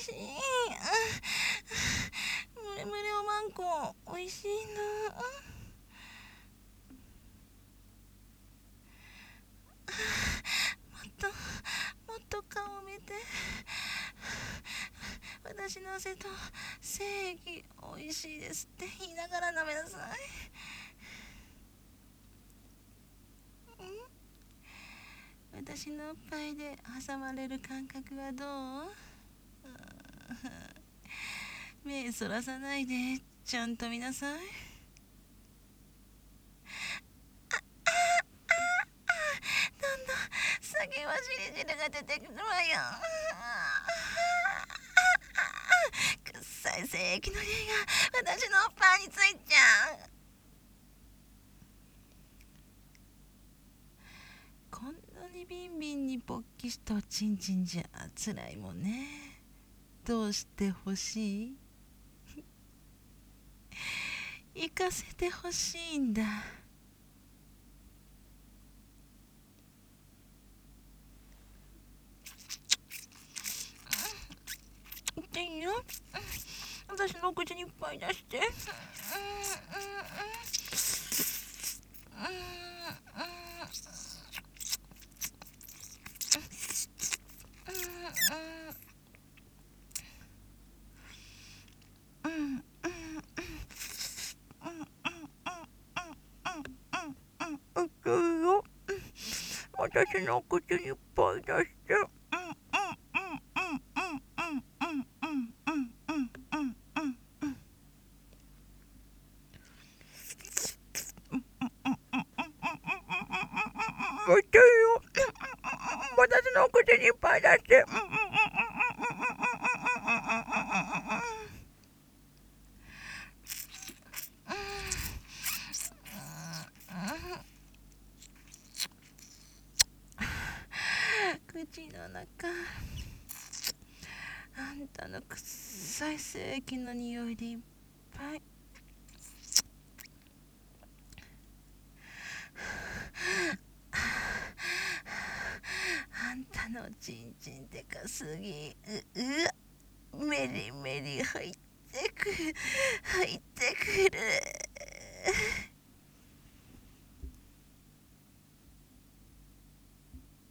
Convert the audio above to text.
しい。むれむれおまんこおいしいな。もっと顔を見て。私の汗と精液おいしいですって言いながら舐めなさい。私のおっぱいで挟まれる感覚はどう？目そらさないでちゃんと見なさい。どんどん酒はじり汁が出てくるわよ。くっさい精液の匂いが私のおっぱいについちゃう。こんなにビンビンに勃起したおちんちんじゃつらいもんね。どうしてほしい？行かせてほしいんだ。言っていいよ。私の口にいっぱい出して。私の口にいっぱい出して。もう一回よ。私の口にいっぱい出して。口の中、あんたの臭い精液の匂いでいっぱい。あんたのちんちんでかすぎ。メリメリ入ってくる。